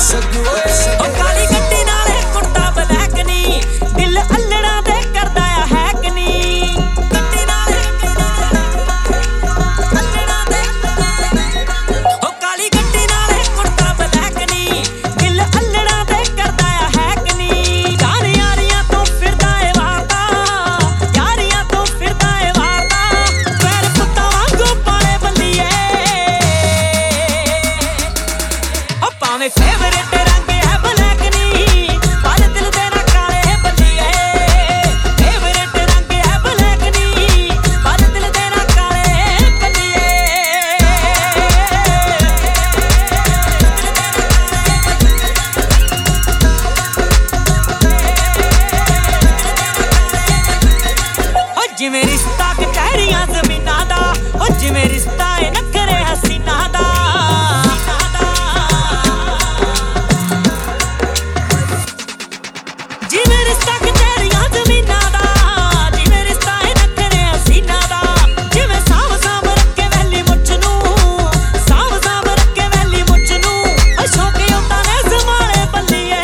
काली गड्डी नाले कुर्ता ब्लैक नी दिल अल्लड़ा दे करदा आ हैक नी गड्डी नाले अल्लड़ा दे ओ काली गड्डी नाले कुर्ता ब्लैक नी दिल अल्लड़ा दे करदा आ हैक नी यारियां तो फिरदा ए वारदा यारियां तो फिरदा ए वारदा पैर पुत्ता वांगू पाले बल्लीए ओ पावे फेवरेट जिवें रिश्ता कचहरियां ज़मीनां दा ओ जिवें रिश्ता ए नखरे हसीना दा जिवें रिश्ता कचहरियां ज़मीनां दा जिवें रिश्ता ए नखरे हसीना दा जिवें साव साव रखे वैली मुछ नूं साव साव रखे वैली मुछ नूं ओ शौके उंदा ने संभाले बल्लीए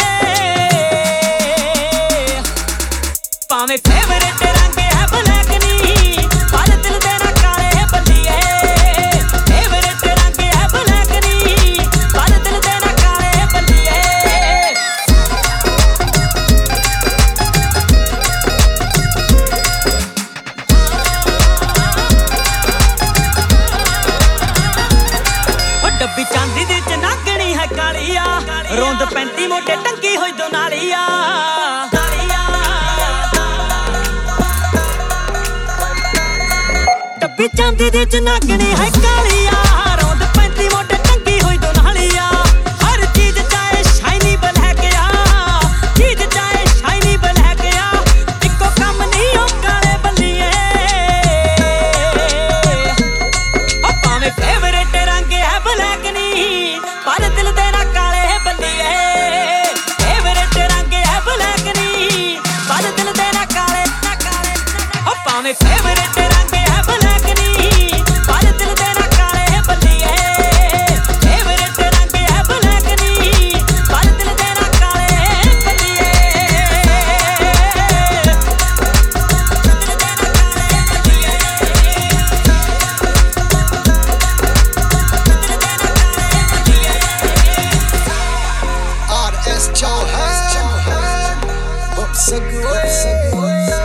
भावें फेवरेट रंग है ब्लैक डब्बी चांदी दी चनागणी है कालिया रोंद पैंती मोटे टंकी होई दो नालिया डब्बी चांदी दी चनागणी है कालिया रोंद पैंती मोटे टंकी होई दो नालिया हर चीज चाहे शाइनी ब्लैक आ चीज चाहे शाइनी ब्लैक आ इको कम नहीं ओ काले बल्लीए ओ भावें फेवरेट रंग है ब्लैक नी पर दिल तेरा काले बल्लीए फेवरेट रंग है ब्लैक नी पर दिल तेरा काले ओ भावें फेवरेट रंग है ब्लैक नी पर दिल तेरा काले बल्लीए फेवरेट रंग है ब्लैक नी पर दिल तेरा काले बल्लीए RS Chauhan, Bob Sagu.